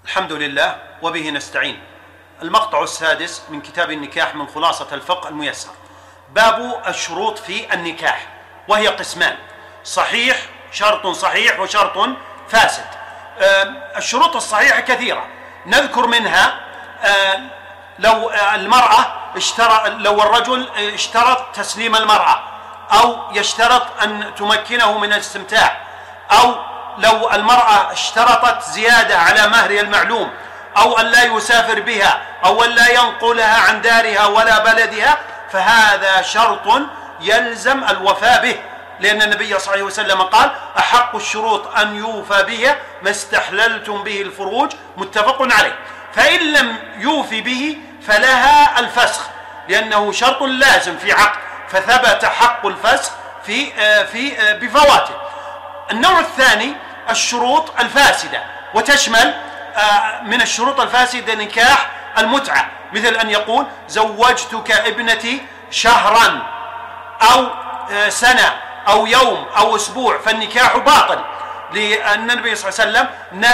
الحمد لله وبه نستعين. المقطع السادس من كتاب النكاح من خلاصة الفقه الميسر. باب الشروط في النكاح، وهي قسمان: صحيح، شرط صحيح، وشرط فاسد. الشروط الصحيحة كثيرة، نذكر منها لو الرجل اشترط تسليم المرأة، أو يشترط أن تمكنه من الاستمتاع، أو لو المرأة اشترطت زيادة على مهرها المعلوم، أو أن لا يسافر بها، أو أن لا ينقلها عن دارها ولا بلدها، فهذا شرط يلزم الوفاء به، لأن النبي صلى الله عليه وسلم قال: أحق الشروط أن يوفى به ما استحللتم به الفروج، متفق عليه. فإن لم يوفي به فلها الفسخ، لأنه شرط لازم في عقد، فثبت حق الفسخ بفواته. النوع الثاني الشروط الفاسدة، وتشمل من الشروط الفاسدة نكاح المتعة، مثل أن يقول: زوجتك ابنتي شهرا أو سنة أو يوم أو أسبوع، فالنكاح باطل، لأن النبي صلى الله عليه وسلم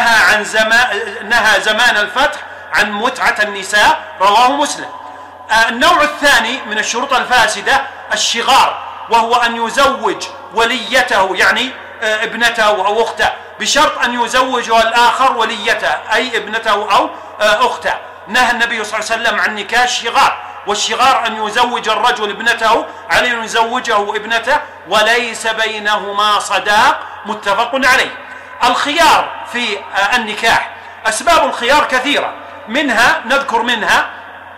نهى زمان الفتح عن متعة النساء، رواه مسلم. النوع الثاني من الشروط الفاسدة الشغار، وهو أن يزوج وليته، يعني ابنته أو أخته، بشرط أن يزوجها الآخر وليته، أي ابنته أو أخته. نهى النبي صلى الله عليه وسلم عن نكاح الشغار، والشغار أن يزوج الرجل ابنته عليه أن يزوجه ابنته وليس بينهما صداق، متفق عليه. الخيار في النكاح، أسباب الخيار كثيرة، نذكر منها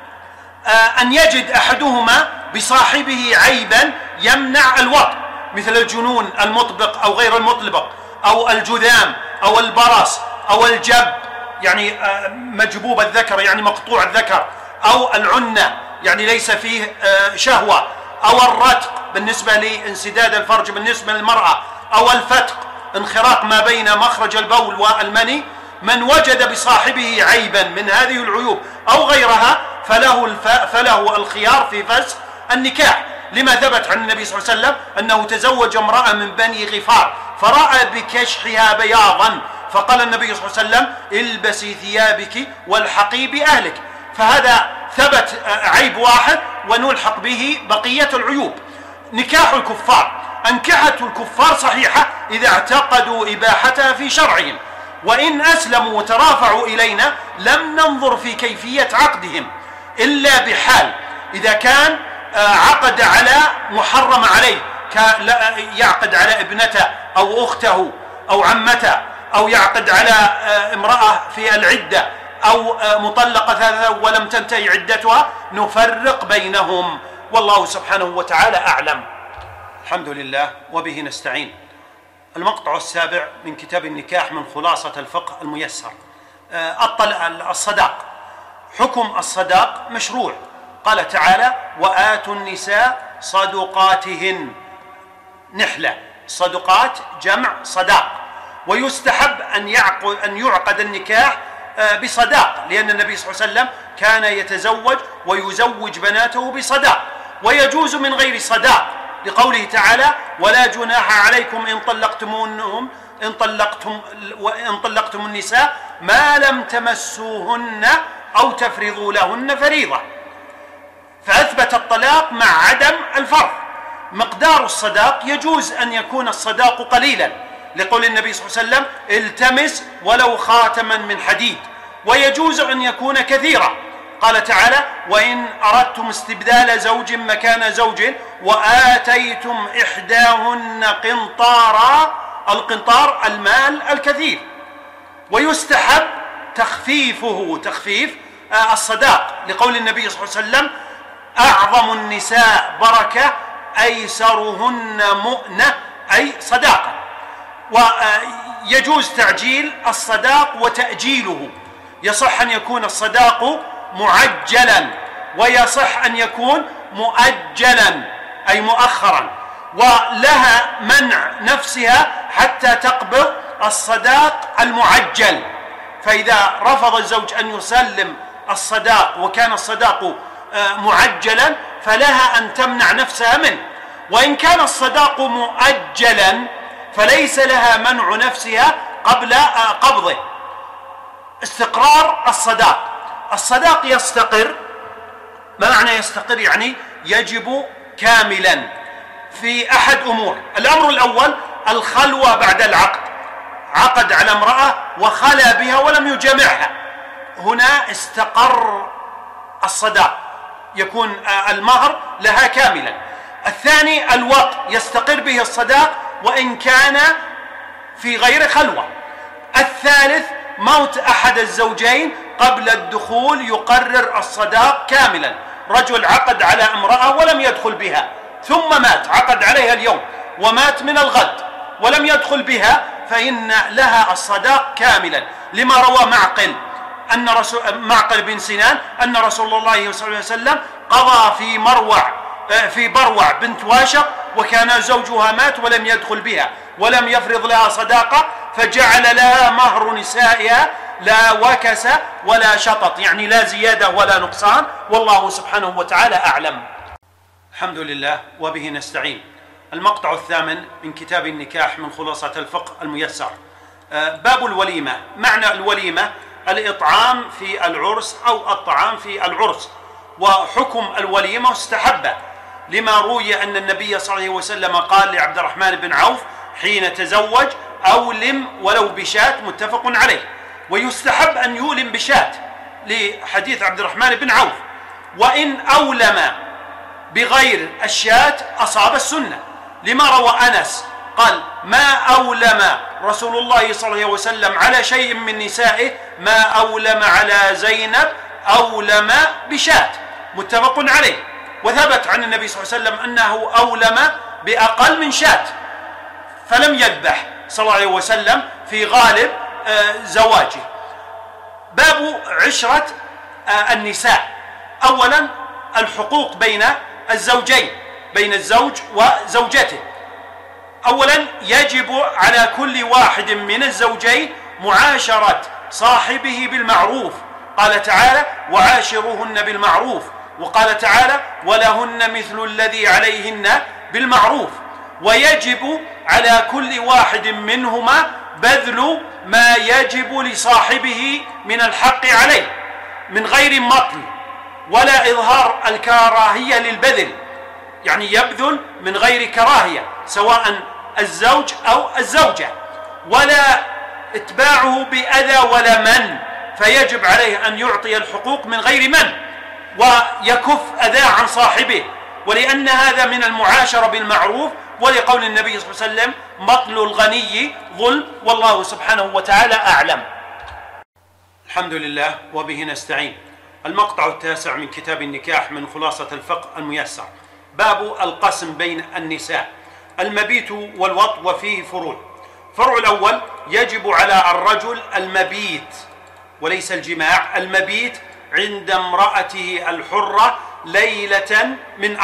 أن يجد أحدهما بصاحبه عيبا يمنع الوطء، مثل الجنون المطبق أو غير المطبق، أو الجذام، أو البرص، أو الجب، يعني مجبوب الذكر، يعني مقطوع الذكر، أو العنة، يعني ليس فيه شهوة، أو الرتق بالنسبة لانسداد الفرج بالنسبة للمرأة، أو الفتق، انخراق ما بين مخرج البول والمني. من وجد بصاحبه عيبا من هذه العيوب أو غيرها فله الخيار في فسخ النكاح، لما ثبت عن النبي صلى الله عليه وسلم أنه تزوج امرأة من بني غفار فرأى بكشحها بياضا، فقال النبي صلى الله عليه وسلم: البسي ثيابك والحقي بأهلك. فهذا ثبت عيب واحد ونلحق به بقية العيوب. نكاح الكفار، أنكحة الكفار صحيحة إذا اعتقدوا إباحتها في شرعهم، وإن أسلموا وترافعوا إلينا لم ننظر في كيفية عقدهم، إلا بحال: إذا كان عقد على محرم عليه، يعقد على ابنته أو أخته أو عمته، أو يعقد على امرأة في العدة، أو مطلقة ثلاثة ولم تنتهي عدتها، نفرق بينهم، والله سبحانه وتعالى أعلم. الحمد لله وبه نستعين. المقطع السابع من كتاب النكاح من خلاصة الفقه الميسر. الصداق. حكم الصداق مشروع، قال تعالى: وآتوا النساء صدقاتهن نحلة. صدقات جمع صداق، ويستحب أن يعقد النكاح بصداق، لأن النبي صلى الله عليه وسلم كان يتزوج ويزوج بناته بصداق، ويجوز من غير صداق، لقوله تعالى: ولا جناح عليكم إن طلقتم النساء ما لم تمسوهن أو تفرضوا لهن فريضة. فأثبت الطلاق مع عدم الفرض. مقدار الصداق يجوز أن يكون الصداق قليلا، لقول النبي صلى الله عليه وسلم: التمس ولو خاتما من حديد. ويجوز أن يكون كثيرا، قال تعالى: وإن أردتم استبدال زوج مكان زوج وآتيتم إحداهن قنطارا. القنطار المال الكثير. ويستحب تخفيف الصداق، لقول النبي صلى الله عليه وسلم: أعظم النساء بركة أيسرهن مؤنة، أي صداقة. ويجوز تعجيل الصداق وتأجيله، يصح أن يكون الصداق معجلا، ويصح أن يكون مؤجلا أي مؤخرا، ولها منع نفسها حتى تقبض الصداق المعجل. فإذا رفض الزوج أن يسلم الصداق وكان الصداق معجلا فلها أن تمنع نفسها منه، وإن كان الصداق مؤجلا فليس لها منع نفسها قبل قبضه. استقرار الصداق. الصداق يستقر، ما معنى يستقر؟ يعني يجب كاملا في أحد أمور. الأمر الأول الخلوة بعد العقد، عقد على امرأة وخلى بها ولم يجامعها، هنا استقر الصداق، يكون المهر لها كاملا. الثاني الوقت، يستقر به الصداق وإن كان في غير خلوة. الثالث موت أحد الزوجين قبل الدخول يقرر الصداق كاملا. رجل عقد على امرأة ولم يدخل بها ثم مات، عقد عليها اليوم ومات من الغد ولم يدخل بها، فإن لها الصداق كاملا، لما روى معقل بن سنان أن رسول الله صلى الله عليه وسلم قضى في بروع بنت واشق وكان زوجها مات ولم يدخل بها ولم يفرض لها صداقة، فجعل لها مهر نسائها لا وكس ولا شطط، يعني لا زيادة ولا نقصان، والله سبحانه وتعالى أعلم. الحمد لله وبه نستعين. المقطع الثامن من كتاب النكاح من خلاصة الفقه الميسر. باب الوليمة. معنى الوليمة الإطعام في العرس أو الطعام في العرس. وحكم الوليمة مستحبة، لما روي أن النبي صلى الله عليه وسلم قال لعبد الرحمن بن عوف حين تزوج: أولم ولو بشاة، متفق عليه. ويستحب أن يولم بشاة لحديث عبد الرحمن بن عوف، وإن أولم بغير الشاة أصاب السنة، لما روى أنس قال: ما أولم رسول الله صلى الله عليه وسلم على شيء من نسائه ما أولم على زينب أولم بشاة، متفق عليه. وثبت عن النبي صلى الله عليه وسلم أنه أولم بأقل من شاة فلم يذبح صلى الله عليه وسلم في غالب زواجه. باب عشرة النساء. أولا الحقوق بين الزوجين، بين الزوج وزوجته. أولا يجب على كل واحد من الزوجين معاشرة صاحبه بالمعروف، قال تعالى: وعاشروهن بالمعروف، وقال تعالى: ولهن مثل الذي عليهن بالمعروف. ويجب على كل واحد منهما بذل ما يجب لصاحبه من الحق عليه من غير مطل ولا إظهار الكراهية للبذل، يعني يبذل من غير كراهية سواء الزوج أو الزوجة، ولا اتباعه بأذى ولا من، فيجب عليه أن يعطي الحقوق من غير من ويكف أذى عن صاحبه، ولأن هذا من المعاشرة بالمعروف، ولقول النبي صلى الله عليه وسلم: مطل الغني ظلم، والله سبحانه وتعالى أعلم. الحمد لله وبه نستعين. المقطع التاسع من كتاب النكاح من خلاصة الفقه الميسر. باب القسم بين النساء. المبيت والوط وفيه فروع. فرع الأول: يجب على الرجل المبيت وليس الجماع، المبيت عند امرأته الحرة ليلة من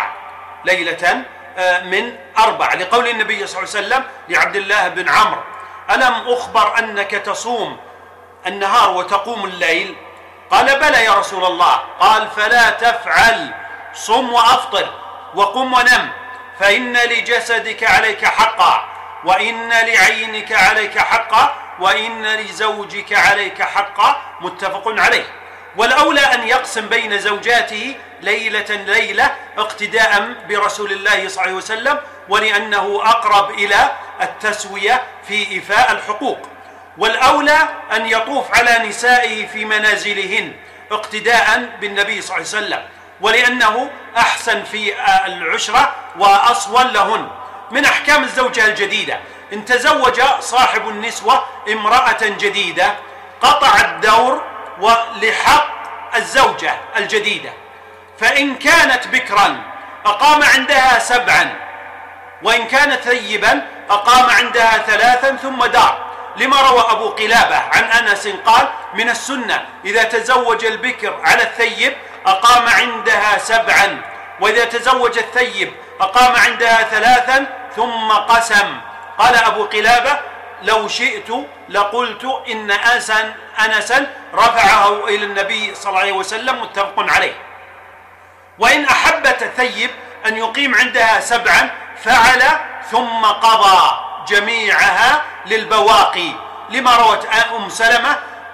4 لقول النبي صلى الله عليه وسلم لعبد الله بن عمرو: ألم أخبر أنك تصوم النهار وتقوم الليل؟ قال: بلى يا رسول الله. قال: فلا تفعل، صم وأفطر وقم ونم، فإن لجسدك عليك حقا، وإن لعينك عليك حقا، وإن لزوجك عليك حقا، متفق عليه. والأولى أن يقسم بين زوجاته ليلة اقتداء برسول الله صلى الله عليه وسلم، ولأنه أقرب إلى التسوية في إيفاء الحقوق. والأولى أن يطوف على نسائه في منازلهن اقتداء بالنبي صلى الله عليه وسلم، ولأنه أحسن في العشرة وأصون لهن. من أحكام الزوجة الجديدة: إن تزوج صاحب النسوة امرأة جديدة قطع الدور ولحق الزوجة الجديدة، فإن كانت بكرا أقام عندها 7، وإن كانت ثيبا أقام عندها 3 ثم دار، لما روى أبو قلابة عن أنس قال: من السنة إذا تزوج البكر على الثيب أقام عندها 7، وإذا تزوج الثيب أقام عندها 3 ثم قسم. قال أبو قلابة: لو شئت لقلت إن أنسا رفعه إلى النبي صلى الله عليه وسلم، متفق عليه. وإن أحبت الثيب أن يقيم عندها 7 فعل ثم قضى جميعها للبواقي، لما روت أم سلمة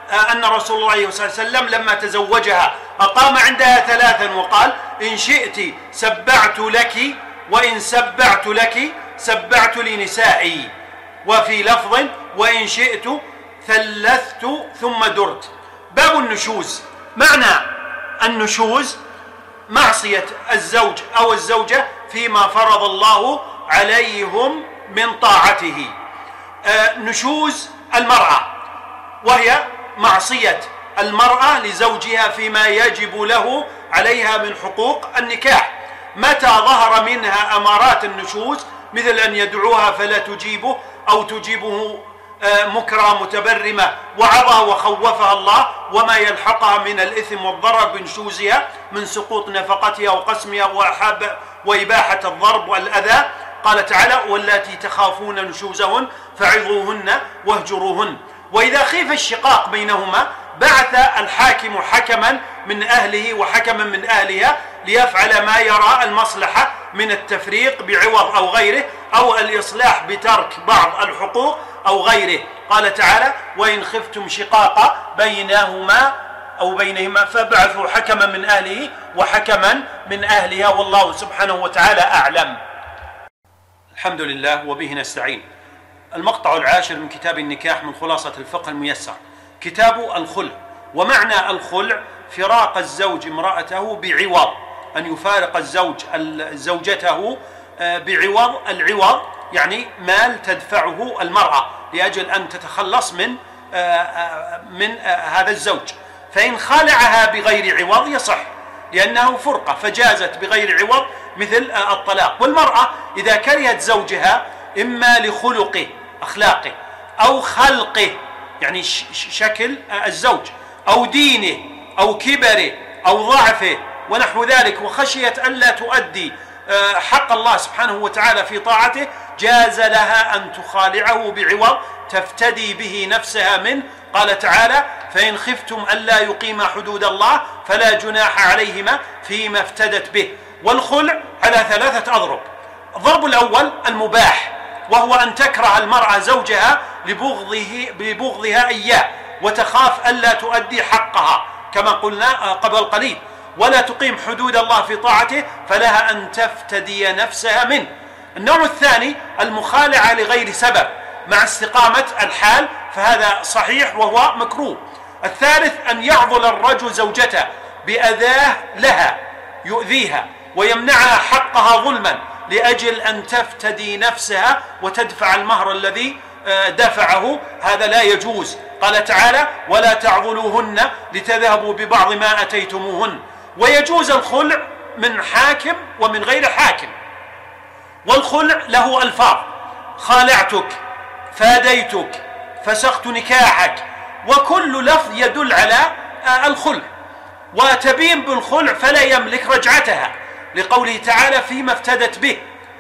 أن رسول الله صلى الله عليه وسلم لما تزوجها أقام عندها 3 وقال: إن شئت سبعت لك، وإن سبعت لك سبعت لنسائي، وفي لفظ: وإن شئت ثلثت ثم درت. باب النشوز. معنى النشوز معصية الزوج أو الزوجة فيما فرض الله عليهم من طاعته. نشوز المرأة، وهي معصية المرأة لزوجها فيما يجب له عليها من حقوق النكاح. متى ظهر منها أمارات النشوز، مثل أن يدعوها فلا تجيبه، أو تجيبه مكرة متبرمة وعظها وخوفها الله، وما يلحقها من الإثم والضرر بنشوزها من سقوط نفقتها وقسمها وإباحة الضرب والأذى. قال تعالى: واللاتي تخافون نشوزهن فعظوهن واهجروهن. وإذا خيف الشقاق بينهما بعث الحاكم حكما من أهله وحكما من أهلها ليفعل ما يرى المصلحة من التفريق بعوض أو غيره، أو الإصلاح بترك بعض الحقوق أو غيره. قال تعالى: وإن خفتم شقاق بينهما أو بينهما فابعثوا حكما من أهله وحكما من أهلها، والله سبحانه وتعالى أعلم. الحمد لله وبه نستعين. المقطع 10 من كتاب النكاح من خلاصة الفقه الميسر، كتاب الخلع. ومعنى الخلع فراق الزوج امرأته بعوض، أن يفارق الزوج زوجته بعوض. العوض يعني مال تدفعه المرأة لأجل أن تتخلص من هذا الزوج. فإن خالعها بغير عوض يصح، لأنه فرقة فجازت بغير عوض، مثل الطلاق. والمرأة إذا كرهت زوجها إما لخلقه أخلاقه، أو خلقه يعني شكل الزوج، أو دينه، أو كبره، أو ضعفه ونحو ذلك، وخشيت أن لا تؤدي حق الله سبحانه وتعالى في طاعته، جاز لها أن تخالعه بعوض تفتدي به نفسها منه. قال تعالى: فإن خفتم ألا يقيما حدود الله فلا جناح عليهما فيما افتدت به. والخلع على 3 أضرب. الضرب الأول المباح، وهو أن تكره المرأة زوجها لبغضها إياه، وتخاف ألا تؤدي حقها كما قلنا قبل قليل، ولا تقيم حدود الله في طاعته، فلها أن تفتدي نفسها منه. النوع الثاني المخالعة لغير سبب مع استقامة الحال، فهذا صحيح وهو مكروه. الثالث أن يعضل الرجل زوجته بأذاه لها، يؤذيها ويمنعها حقها ظلما لأجل أن تفتدي نفسها وتدفع المهر الذي دفعه، هذا لا يجوز. قال تعالى: ولا تعضلوهن لتذهبوا ببعض ما أتيتموهن. ويجوز الخلع من حاكم ومن غير حاكم. والخلع له ألفاظ: خالعتك، فاديتك، فسخت نكاحك، وكل لفظ يدل على الخلع. وتبين بالخلع فلا يملك رجعتها، لقوله تعالى: فيما افتدت به.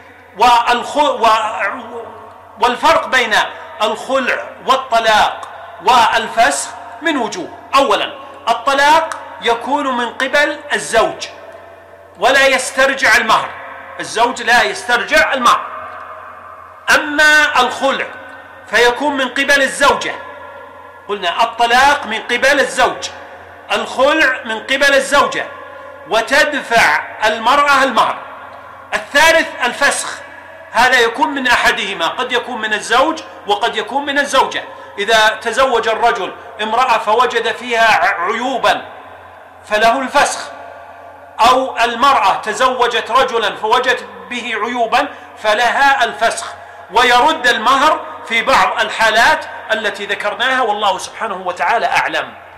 والفرق بين الخلع والطلاق والفسخ من وجوه. أولا، الطلاق يكون من قبل الزوج ولا يسترجع المهر، الزوج لا يسترجع المهر. أما الخلع فيكون من قبل الزوجة. قلنا الطلاق من قبل الزوج، الخلع من قبل الزوجة، وتدفع المرأة المهر. الثالث الفسخ، هذا يكون من أحدهما، قد يكون من الزوج وقد يكون من الزوجة. إذا تزوج الرجل امرأة فوجد فيها عيوبا فله الفسخ، أو المرأة تزوجت رجلا فوجدت به عيوبا فلها الفسخ، ويرد المهر في بعض الحالات التي ذكرناها، والله سبحانه وتعالى أعلم.